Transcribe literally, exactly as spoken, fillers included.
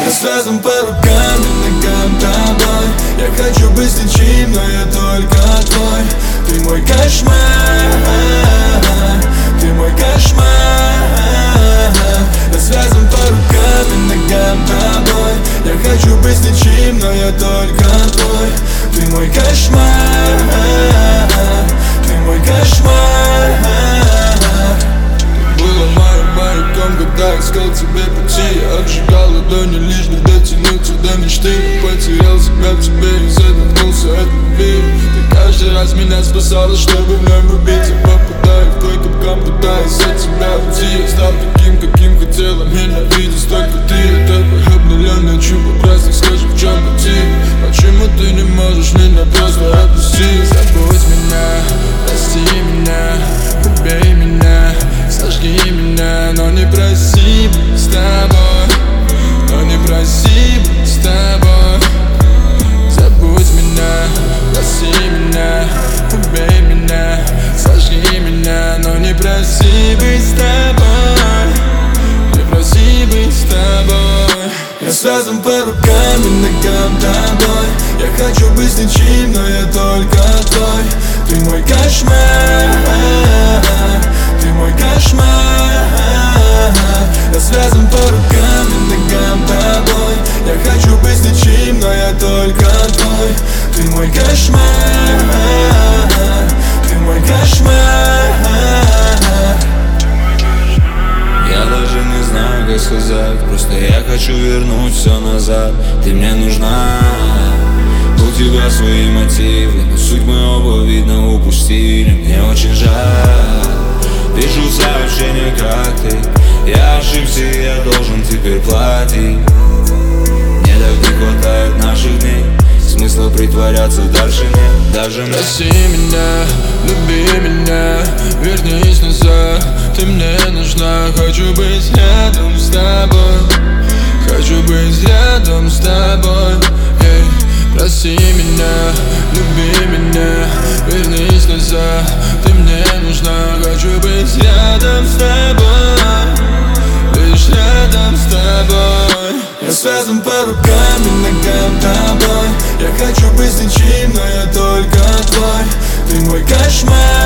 Я связан по рукам и ногам тобой. Я хочу быть ничем, но я только твой. Ты мой кошмар, ты мой кошмар. Я связан по рукам и ногам тобой. Я хочу быть ничем, но я только твой. Ты мой кошмар, ты мой кошмар. Было моим маяком, когда искал тебе пути. Я отжигал ладони, лишь бы дотянуться до мечты. Потерял себя в тебе и задохнулся от любви. Ты каждый раз меня спасала, чтобы вновь влюбиться. Попадаю в твой капкан, пытаясь от тебя уйти. Я стал таким, каким хотела меня видеть только ты. Это твой обновленный чудо, просто скажи, в чем пути. Почему ты не можешь меня просто отпустить? Забудь меня, прости меня, убей меня, сожги меня, но не проси быть с тобой, но не проси быть с тобой. Забудь меня, проси меня, убей меня, сожги меня, но не проси быть с тобой, не проси быть с тобой. Я связан по рукам и ногам тобой. Я хочу быть ничем, но я только твой. Ты мой кошмар, ты мой кошмар. Я связан по рукам и ногам тобой. Я хочу быть ничем, но я только твой. Ты мой кошмар, ты мой кошмар. Я даже не знаю, как сказать, просто я хочу вернуть все назад. Ты мне нужна, у тебя свои мотивы, но суть мы оба, видно, упустили. Мне очень жаль, пишу сообщения, как ты. Я ошибся, и я должен теперь платить. Мне так не хватает наших дней, смысла притворяться дальше нет. Даже мне. Проси меня, люби меня, вернись назад. Ты мне нужна, хочу быть рядом с тобой. Хочу быть рядом с тобой. Эй, проси меня, люби меня, вернись назад. Ты мне нужна, хочу быть рядом с тобой, лишь рядом с тобой. Я связан по рукам и ногам тобой. Я хочу быть ничем, но я только твой. Ты мой кошмар,